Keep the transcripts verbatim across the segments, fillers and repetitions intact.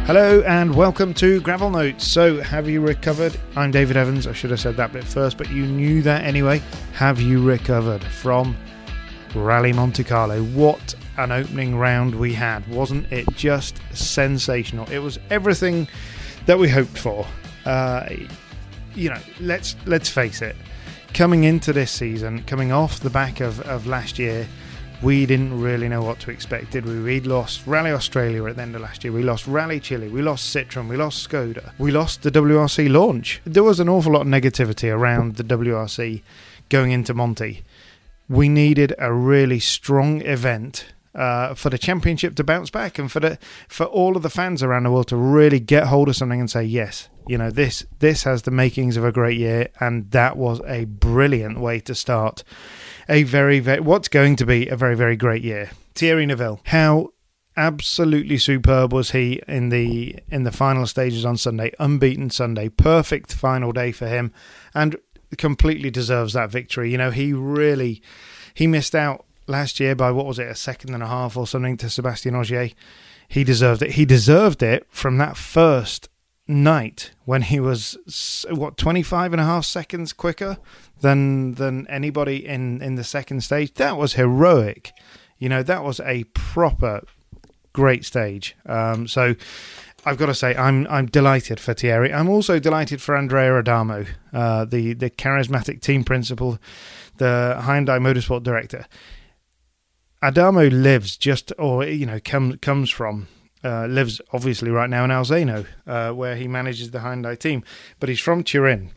Hello and welcome to Gravel Notes. So, have you recovered? I'm David Evans. I should have said that bit first, but you knew that anyway. Have you recovered from Rally Monte Carlo? What an opening round we had. Wasn't it just sensational? It was everything that we hoped for. Uh, you know, let's let's face it. Coming into this season, coming off the back of, of last year, we didn't really know what to expect, did we? We'd lost Rally Australia at the end of last year. We lost Rally Chile. We lost Citroën. We lost Skoda. We lost the W R C launch. There was an awful lot of negativity around the W R C going into Monte. We needed a really strong event uh, for the championship to bounce back and for the for all of the fans around the world to really get hold of something and say, yes, you know, this this has the makings of a great year, and that was a brilliant way to start a very, very, what's going to be a very, very great year. Thierry Neuville, how absolutely superb was he in the in the final stages on Sunday? Unbeaten Sunday, perfect final day for him, and completely deserves that victory. You know, he really, he missed out last year by, what was it, a second and a half or something to Sébastien Ogier. He deserved it. He deserved it from that first night when he was, what, twenty-five and a half seconds quicker than than anybody in in the second stage. That was heroic. You know, that was a proper great stage. Um so I've got to say I'm I'm delighted for Thierry. I'm also delighted for Andrea Adamo, uh the the charismatic team principal, the Hyundai Motorsport director. Adamo lives just or you know comes comes from Uh, lives obviously right now in Alzano, uh, where he manages the Hyundai team, but he's from Turin,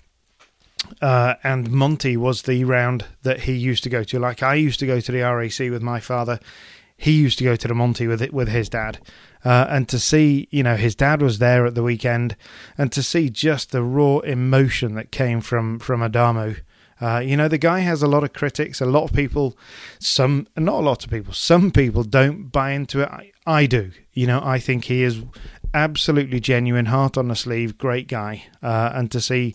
uh, and Monte was the round that he used to go to. Like I used to go to the R A C with my father, he used to go to the Monte with it with his dad, uh, and to see, you know, his dad was there at the weekend, and to see just the raw emotion that came from from Adamo. Uh, you know, the guy has a lot of critics, a lot of people, some, not a lot of people, some people don't buy into it. I, I do. You know, I think he is absolutely genuine, heart on the sleeve, great guy. Uh, and to see,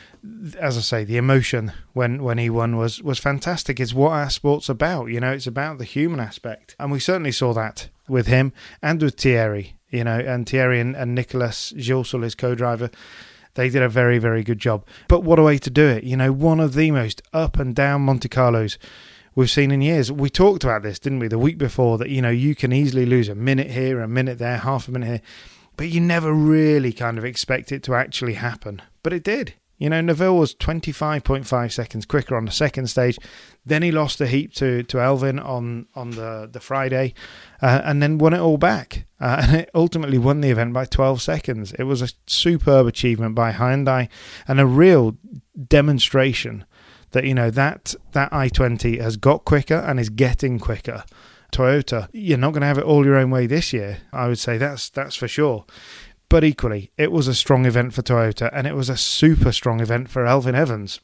as I say, the emotion when, when he won was, was fantastic. It's what our sport's about. You know, it's about the human aspect. And we certainly saw that with him and with Thierry, you know, and Thierry and, and Nicolas Gilsoul, his co-driver. They did a very, very good job. But what a way to do it. You know, one of the most up and down Monte Carlos we've seen in years. We talked about this, didn't we, the week before, that, you know, you can easily lose a minute here, a minute there, half a minute here, but you never really kind of expect it to actually happen. But it did. You know, Neuville was twenty-five point five seconds quicker on the second stage. Then he lost a heap to, to Elfyn on, on the, the Friday, uh, and then won it all back. Uh, and it ultimately won the event by twelve seconds. It was a superb achievement by Hyundai and a real demonstration that, you know, that, that i twenty has got quicker and is getting quicker. Toyota, you're not going to have it all your own way this year. I would say that's that's for sure. But equally, it was a strong event for Toyota, and it was a super strong event for Elfyn Evans.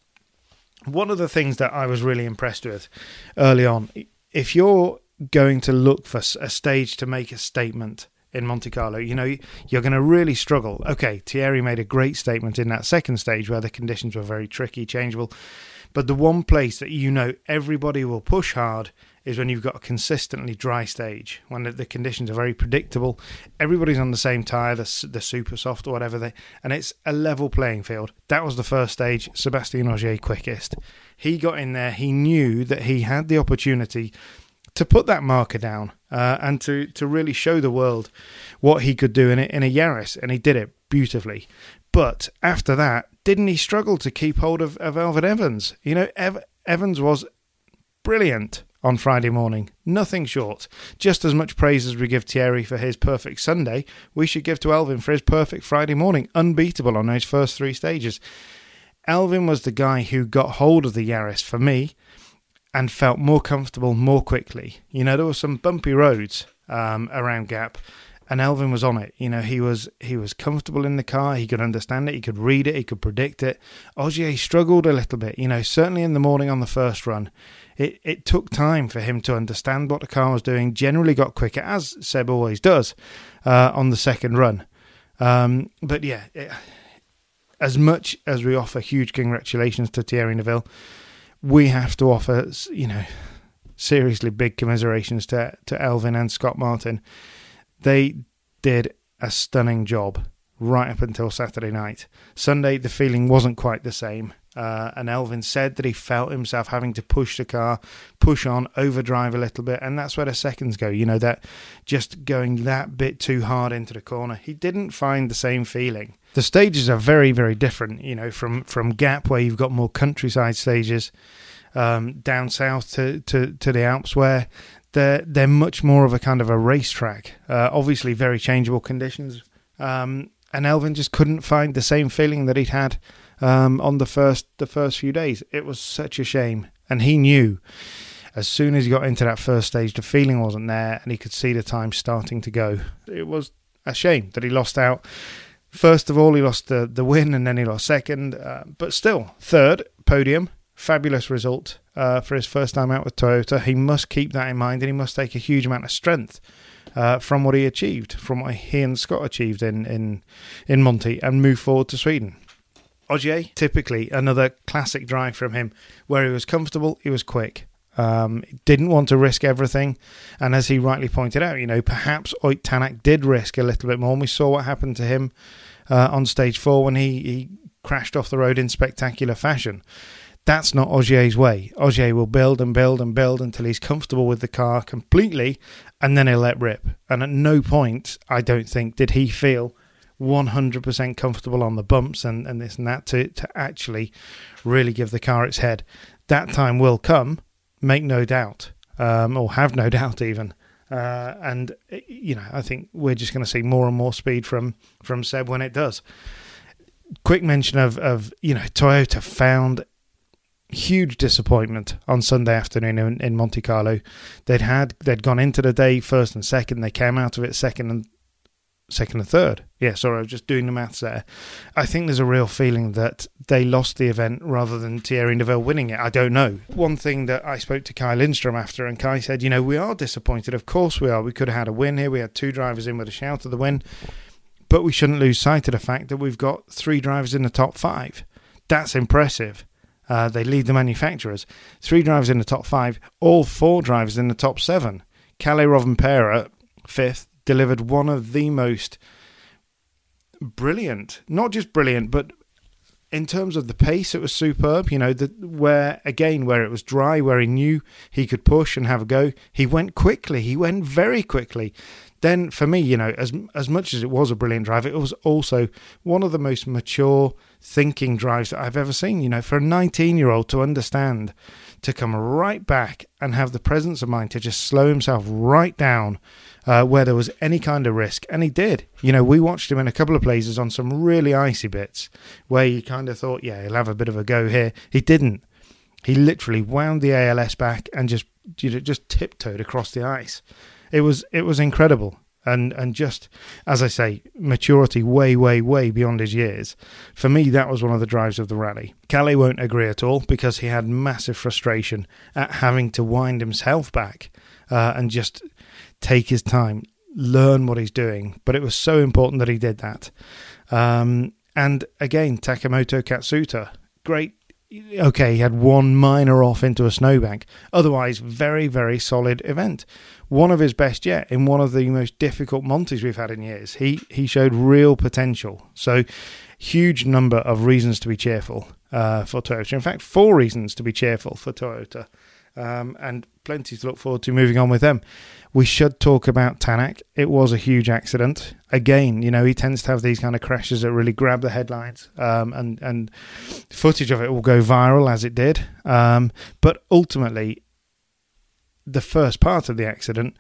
One of the things that I was really impressed with early on, if you're going to look for a stage to make a statement in Monte Carlo, you know, you're going to really struggle. Okay, Thierry made a great statement in that second stage where the conditions were very tricky, changeable. But the one place that you know everybody will push hard is when you've got a consistently dry stage, when the, the conditions are very predictable. Everybody's on the same tyre, the, the super soft or whatever, they, and it's a level playing field. That was the first stage, Sébastien Ogier quickest. He got in there, he knew that he had the opportunity to put that marker down uh, and to, to really show the world what he could do in it in a Yaris, and he did it beautifully. But after that, didn't he struggle to keep hold of, of Elfyn Evans? You know, Ev- Evans was brilliant on Friday morning, nothing short. Just as much praise as we give Thierry for his perfect Sunday, we should give to Elfyn for his perfect Friday morning, unbeatable on those first three stages. Elfyn was the guy who got hold of the Yaris for me and felt more comfortable more quickly. You know, there were some bumpy roads um, around Gap, and Elfyn was on it. You know, he was he was comfortable in the car, he could understand it, he could read it, he could predict it. Ogier struggled a little bit, you know, certainly in the morning on the first run. It it took time for him to understand what the car was doing, generally got quicker, as Seb always does, uh, on the second run. Um, but yeah, it, as much as we offer huge congratulations to Thierry Neuville, we have to offer, you know, seriously big commiserations to, to Elfyn and Scott Martin. They did a stunning job right up until Saturday night. Sunday, the feeling wasn't quite the same. Uh, and Elfyn said that he felt himself having to push the car, push on, overdrive a little bit, and that's where the seconds go, you know, that just going that bit too hard into the corner. He didn't find the same feeling. The stages are very, very different, you know, from, from Gap, where you've got more countryside stages, um, down south to, to, to the Alps, where they're, they're much more of a kind of a racetrack. Uh, obviously, very changeable conditions, um, and Elfyn just couldn't find the same feeling that he'd had Um, on the first the first few days. It was such a shame, and he knew as soon as he got into that first stage the feeling wasn't there, and he could see the time starting to go. It was a shame that he lost out. First of all, he lost the, the win, and then he lost second, uh, but still third podium, fabulous result uh, for his first time out with Toyota. He must keep that in mind, and he must take a huge amount of strength uh, from what he achieved, from what he and Scott achieved in in, in Monty, and move forward to Sweden. Ogier, typically another classic drive from him, where he was comfortable, he was quick, um, didn't want to risk everything, and as he rightly pointed out, you know, perhaps Ott Tanak did risk a little bit more, and we saw what happened to him uh, on stage four when he, he crashed off the road in spectacular fashion. That's not Ogier's way. Ogier will build and build and build until he's comfortable with the car completely, and then he'll let rip. And at no point, I don't think, did he feel one hundred percent comfortable on the bumps and, and this and that to, to actually really give the car its head. That time will come, make no doubt, um, or have no doubt even. Uh, and, you know, I think we're just going to see more and more speed from, from Seb when it does. Quick mention of, of, you know, Toyota found huge disappointment on Sunday afternoon in, in Monte Carlo. They'd had, they'd gone into the day first and second. They came out of it second and Second and third. Yeah, sorry, I was just doing the maths there. I think there's a real feeling that they lost the event rather than Thierry Neuville winning it. I don't know. One thing that I spoke to Kai Lindstrom after, and Kai said, you know, we are disappointed. Of course we are. We could have had a win here. We had two drivers in with a shout of the win. But we shouldn't lose sight of the fact that we've got three drivers in the top five. That's impressive. Uh, they lead the manufacturers. Three drivers in the top five. All four drivers in the top seven. Kalle Rovanperä, fifth, delivered one of the most brilliant, not just brilliant, but in terms of the pace, it was superb. You know, the, where, again, where it was dry, where he knew he could push and have a go, he went quickly. He went very quickly. Then, for me, you know, as as much as it was a brilliant drive, it was also one of the most mature thinking drives that I've ever seen. You know, for a nineteen-year-old to understand, to come right back and have the presence of mind to just slow himself right down uh, where there was any kind of risk. And he did. You know, we watched him in a couple of places on some really icy bits where you kind of thought, yeah, he'll have a bit of a go here. He didn't. He literally wound the A L S back and just, you know, just tiptoed across the ice. It was it was incredible. And and just, as I say, maturity way, way, way beyond his years. For me, that was one of the drives of the rally. Kalle won't agree at all because he had massive frustration at having to wind himself back uh, and just take his time, learn what he's doing. But it was so important that he did that. Um, and again, Takamoto Katsuta, great. Okay, he had one minor off into a snowbank. Otherwise, very, very solid event. One of his best yet in one of the most difficult Montes we've had in years. He he showed real potential. So, huge number of reasons to be cheerful uh, for Toyota. In fact, four reasons to be cheerful for Toyota. Um, and plenty to look forward to moving on with them. We should talk about Tanak. It was a huge accident. Again, you know, he tends to have these kind of crashes that really grab the headlines, um, and, and footage of it will go viral as it did. Um, but ultimately, the first part of the accident,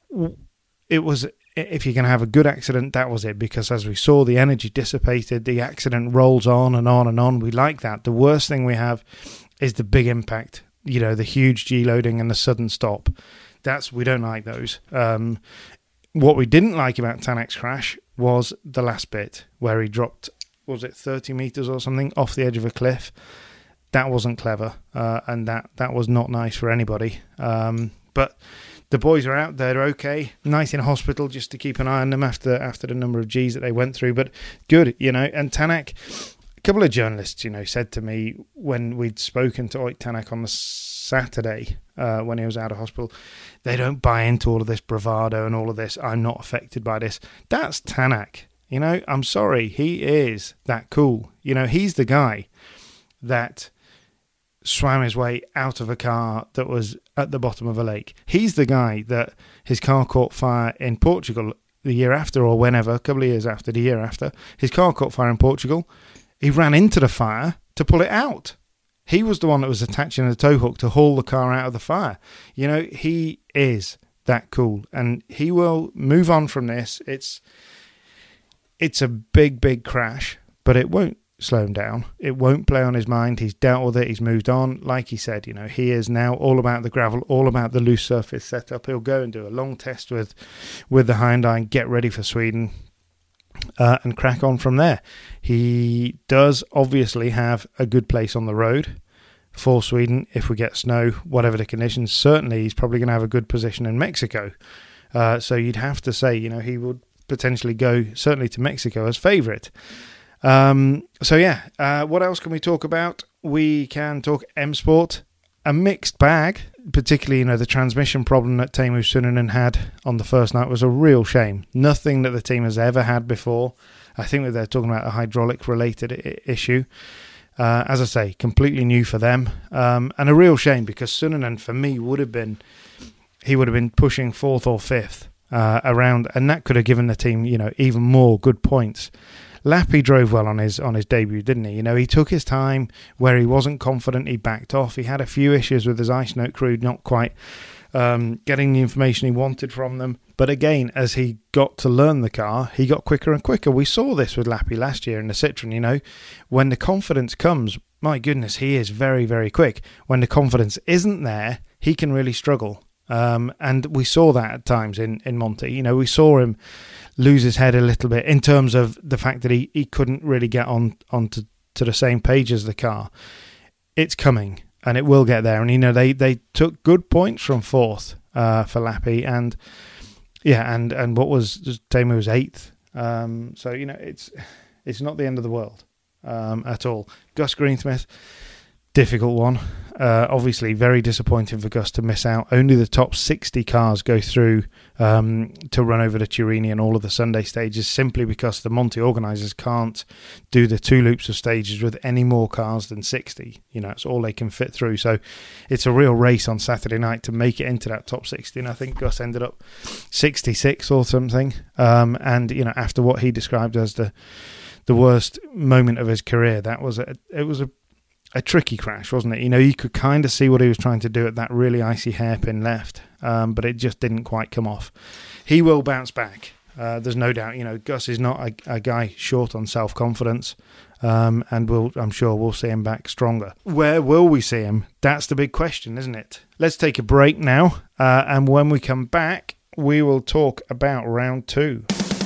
it was, if you're going to have a good accident, that was it. Because as we saw, the energy dissipated, the accident rolls on and on and on. We like that. The worst thing we have is the big impact. You know, the huge G-loading and the sudden stop. That's, we don't like those. Um, what we didn't like about Tanak's crash was the last bit where he dropped, was it thirty metres or something, off the edge of a cliff. That wasn't clever, uh, and that, that was not nice for anybody. Um, but the boys are out, they're okay. Nice in hospital just to keep an eye on them after after the number of Gs that they went through. But good, you know. And Tanak, A couple of journalists, you know, said to me when we'd spoken to Ott Tanak on the Saturday uh, when he was out of hospital, they don't buy into all of this bravado and all of this. I'm not affected by this. That's Tanak. You know, I'm sorry. He is that cool. You know, he's the guy that swam his way out of a car that was at the bottom of a lake. He's the guy that his car caught fire in Portugal the year after, or whenever, a couple of years after, the year after. His car caught fire in Portugal. He ran into the fire to pull it out. He was the one that was attaching a tow hook to haul the car out of the fire. You know, he is that cool, and he will move on from this. It's it's a big, big crash, but it won't slow him down. It won't play on his mind. He's dealt with it. He's moved on. Like he said, you know, he is now all about the gravel, all about the loose surface setup. He'll go and do a long test with, with the Hyundai, get ready for Sweden. Uh, and crack on from there. He does obviously have a good place on the road for Sweden if we get snow, whatever the conditions. Certainly, he's probably going to have a good position in Mexico. Uh, so you'd have to say, you know, he would potentially go certainly to Mexico as favourite. Um, so yeah, uh, what else can we talk about? We can talk M Sport. A mixed bag, particularly, you know, the transmission problem that Teemu Suninen had on the first night was a real shame. Nothing that the team has ever had before. I think that they're talking about a hydraulic-related I- issue. Uh, as I say, completely new for them. Um, and a real shame because Suninen, for me, would have been, he would have been pushing fourth or fifth uh, around, and that could have given the team, you know, even more good points. Lappi drove well on his on his debut, didn't he? You know, he took his time where he wasn't confident. He backed off. He had a few issues with his ice note crew, not quite um, getting the information he wanted from them. But again, as he got to learn the car, he got quicker and quicker. We saw this with Lappi last year in the Citroen. You know, when the confidence comes, my goodness, he is very, very quick. When the confidence isn't there, he can really struggle. Um, and we saw that at times in, in Monty. You know, we saw him lose his head a little bit in terms of the fact that he, he couldn't really get on onto to the same page as the car. It's coming, and it will get there. And, you know, they, they took good points from fourth uh, for Lappi. And, yeah, and, and what was, Teemu was eighth. Um, so, you know, it's it's not the end of the world um, at all. Gus Greensmith, difficult one. Uh, obviously, very disappointing for Gus to miss out. Only the top sixty cars go through um, to run over the Turini and all of the Sunday stages, simply because the Monty organisers can't do the two loops of stages with any more cars than sixty. You know, it's all they can fit through. So it's a real race on Saturday night to make it into that top sixty. And I think Gus ended up sixty-six or something. Um, and, you know, after what he described as the the worst moment of his career, that was a, it was a A tricky crash, wasn't it? You know, you could kind of see what he was trying to do at that really icy hairpin left, um, but it just didn't quite come off. He will bounce back. Uh, there's no doubt. You know, Gus is not a, a guy short on self-confidence, um, and we'll, I'm sure we'll see him back stronger. Where will we see him? That's the big question, isn't it? Let's take a break now, uh, and when we come back, we will talk about round two.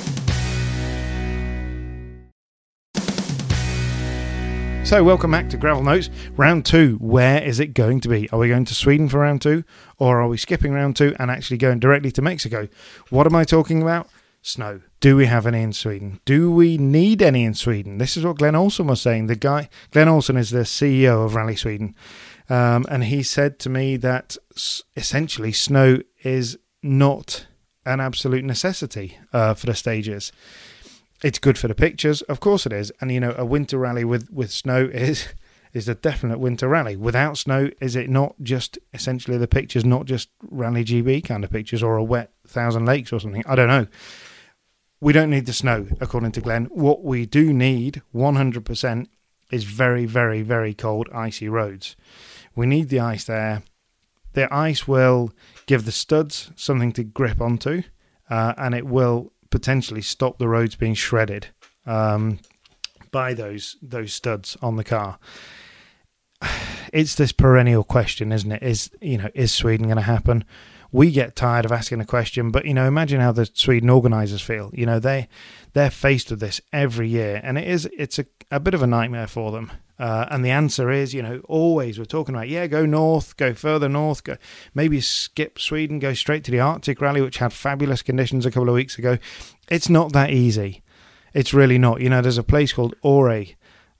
So, welcome back to Gravel Notes. Round two, where is it going to be? Are we going to Sweden for round two? Or are we skipping round two and actually going directly to Mexico? What am I talking about? Snow. Do we have any in Sweden? Do we need any in Sweden? This is what Glenn Olson was saying. The guy, Glenn Olson is the C E O of Rally Sweden. Um, and he said to me that essentially snow is not an absolute necessity uh, for the stages. It's good for the pictures, of course it is. And, you know, a winter rally with, with snow is is a definite winter rally. Without snow, is it not just essentially the pictures, not just Rally G B kind of pictures or a wet Thousand Lakes or something? I don't know. We don't need the snow, according to Glenn. What we do need, one hundred percent, is very, very, very cold, icy roads. We need the ice there. The ice will give the studs something to grip onto, uh, and it will potentially stop the roads being shredded um, by those those studs on the car. It's this perennial question, isn't it? Is you know is Sweden going to happen? We get tired of asking the question, but you know, imagine how the Sweden organisers feel. You know, they they're faced with this every year, and it is it's a, a bit of a nightmare for them. Uh, and the answer is, you know, always we're talking about, yeah, go north, go further north, go maybe skip Sweden, go straight to the Arctic Rally, which had fabulous conditions a couple of weeks ago. It's not that easy. It's really not. You know, there's a place called Åre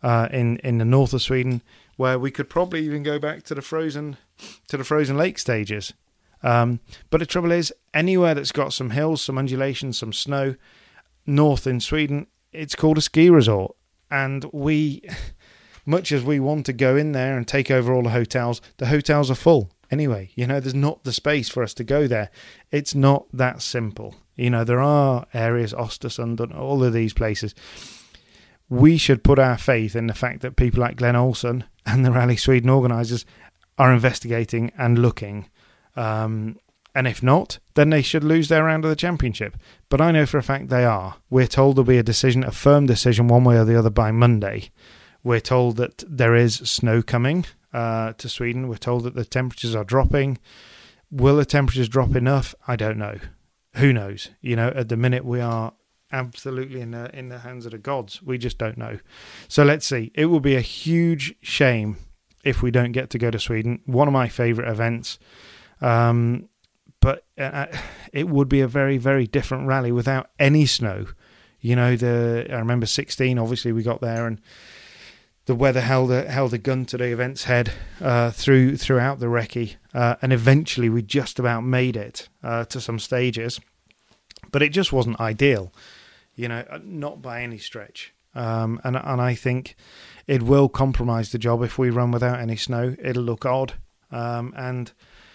uh, in in the north of Sweden, where we could probably even go back to the frozen to the frozen lake stages. Um, but the trouble is, anywhere that's got some hills, some undulations, some snow, north in Sweden, it's called a ski resort. And we, much as we want to go in there and take over all the hotels, the hotels are full anyway. You know, there's not the space for us to go there. It's not that simple. You know, there are areas, Östersund, all of these places. We should put our faith in the fact that people like Glenn Olsen and the Rally Sweden organisers are investigating and looking. Um, and if not, then they should lose their round of the championship. But I know for a fact they are. We're told there'll be a decision, a firm decision one way or the other by Monday. We're told that there is snow coming uh, to Sweden. We're told that the temperatures are dropping. Will the temperatures drop enough? I don't know. Who knows? You know, at the minute we are absolutely in the, in the hands of the gods. We just don't know. So let's see. It will be a huge shame if we don't get to go to Sweden. One of my favourite events. Um, but uh, it would be a very, very different rally without any snow. You know, the I remember sixteen, obviously we got there and the weather held a, held a gun to the event's head uh, through throughout the recce. Uh, and eventually we just about made it uh, to some stages. But it just wasn't ideal, you know, not by any stretch. Um, and, and I think it will compromise the job if we run without any snow. It'll look odd. Um, and...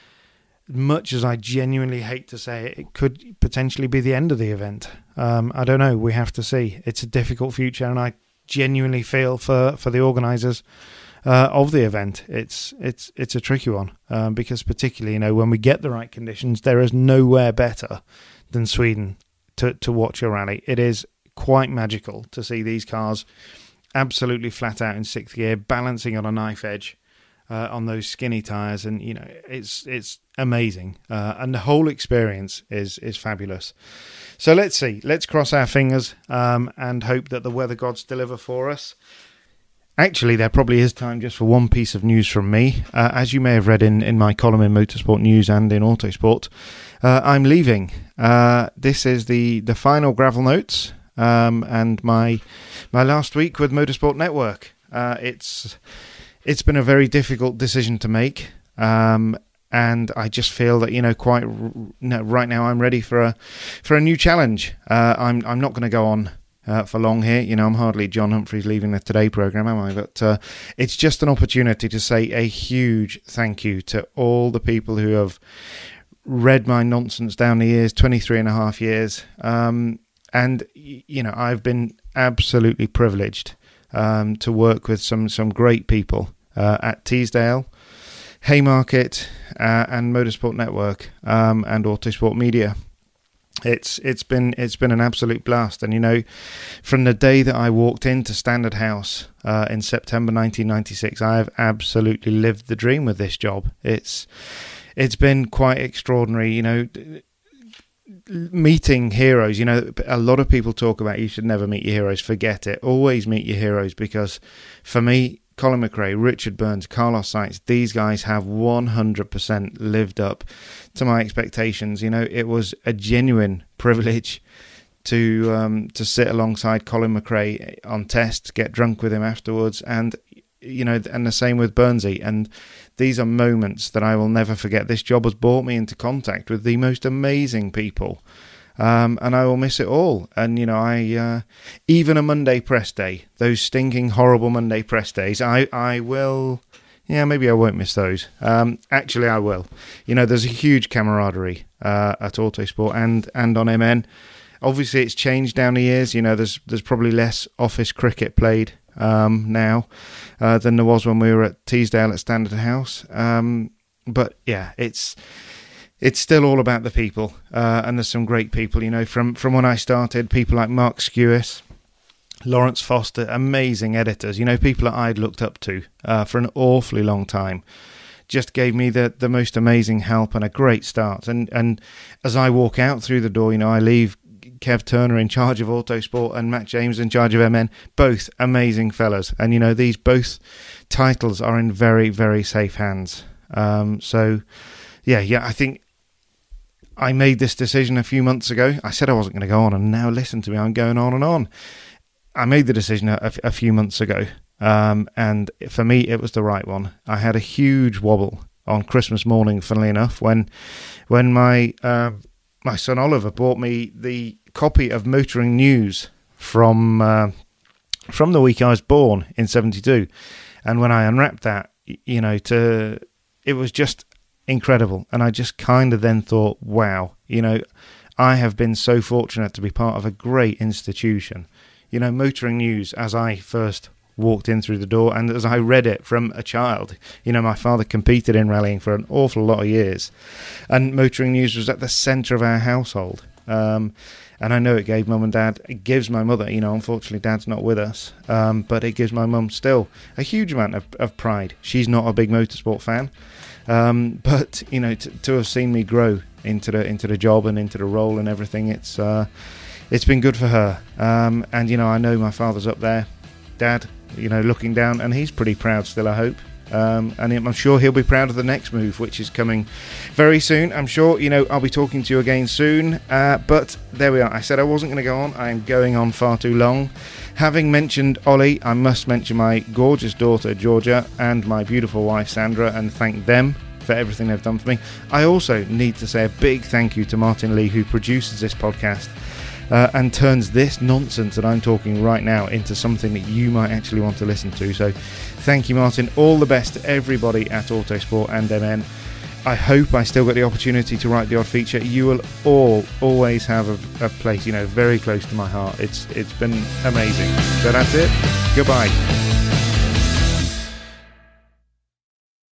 much as I genuinely hate to say it, it could potentially be the end of the event. Um, I don't know. We have to see. It's a difficult future, and I genuinely feel for, for the organisers uh, of the event. It's it's it's a tricky one um, because particularly, you know, when we get the right conditions, there is nowhere better than Sweden to, to watch a rally. It is quite magical to see these cars absolutely flat out in sixth gear, balancing on a knife edge. Uh, on those skinny tyres, and you know it's it's amazing, uh, and the whole experience is is fabulous. So let's see, let's cross our fingers um, and hope that the weather gods deliver for us. Actually, there probably is time just for one piece of news from me. Uh, as you may have read in, in my column in Motorsport News and in Autosport, uh, I'm leaving. Uh, this is the the final Gravel Notes um, and my my last week with Motorsport Network. Uh, it's It's been a very difficult decision to make, um, and I just feel that you know, quite r- right now, I'm ready for a for a new challenge. Uh, I'm I'm not going to go on uh, for long here. You know, I'm hardly John Humphreys leaving the Today programme, am I? But uh, it's just an opportunity to say a huge thank you to all the people who have read my nonsense down the years, twenty-three and a half years, um, and you know, I've been absolutely privileged. Um, to work with some some great people uh, at Teesdale, Haymarket, uh, and Motorsport Network um, and Autosport Media. It's it's been it's been an absolute blast, and you know, from the day that I walked into Standard House uh, in September nineteen ninety-six, I have absolutely lived the dream with this job. It's it's been quite extraordinary, you know. Meeting heroes, you know, a lot of people talk about you should never meet your heroes. Forget it. Always meet your heroes, because for me, Colin McRae, Richard Burns, Carlos Sainz, these guys have one hundred percent lived up to my expectations. You know, it was a genuine privilege to um, to sit alongside Colin McRae on tests, get drunk with him afterwards, and you know, and the same with Burnsy. And these are moments that I will never forget. This job has brought me into contact with the most amazing people, um, and I will miss it all. And you know, I uh, even a Monday press day, those stinking horrible Monday press days, I I will. Yeah, maybe I won't miss those. Um, actually, I will. You know, there's a huge camaraderie uh, at Autosport and and on M N. Obviously, it's changed down the years. You know, there's there's probably less office cricket played um, now uh, than there was when we were at Teesdale at Standard House. Um, but yeah, it's it's still all about the people, uh, and there's some great people. You know, from from when I started, people like Mark Skewis, Lawrence Foster, amazing editors. You know, people that I'd looked up to uh, for an awfully long time. Just gave me the, the most amazing help and a great start. And and as I walk out through the door, you know, I leave Kev Turner in charge of Autosport and Matt James in charge of M N, both amazing fellas. And, you know, these both titles are in very, very safe hands. Um, so, yeah, yeah, I think I made this decision a few months ago. I said I wasn't going to go on, and now listen to me, I'm going on and on. I made the decision a, a few months ago Um, and for me, it was the right one. I had a huge wobble on Christmas morning, funnily enough, when when my uh, my son Oliver bought me the copy of Motoring News from uh, from the week I was born in seventy-two. And when I unwrapped that, you know, to it was just incredible. And I just kind of then thought, wow, you know, I have been so fortunate to be part of a great institution. You know, Motoring News, as I first walked in through the door and as I read it from a child, you know, my father competed in rallying for an awful lot of years, and Motoring News was at the centre of our household. Um, and I know it gave mum and dad, it gives my mother, you know, unfortunately dad's not with us, um, but it gives my mum still a huge amount of, of pride. She's not a big motorsport fan, um, but, you know, t- to have seen me grow into the into the job and into the role and everything, it's uh, it's been good for her. Um, and, you know, I know my father's up there, Dad, you know, looking down, and he's pretty proud still, I hope. Um, and I'm sure he'll be proud of the next move, which is coming very soon. I'm sure, you know, I'll be talking to you again soon. Uh, but there we are. I said I wasn't going to go on. I am going on far too long. Having mentioned Ollie, I must mention my gorgeous daughter, Georgia, and my beautiful wife, Sandra, and thank them for everything they've done for me. I also need to say a big thank you to Martin Lee, who produces this podcast. Uh, and turns this nonsense that I'm talking right now into something that you might actually want to listen to. So thank you, Martin. All the best to everybody at Autosport and M N. I hope I still get the opportunity to write the odd feature. You will all always have a, a place, you know, very close to my heart. It's It's been amazing. So that's it. Goodbye.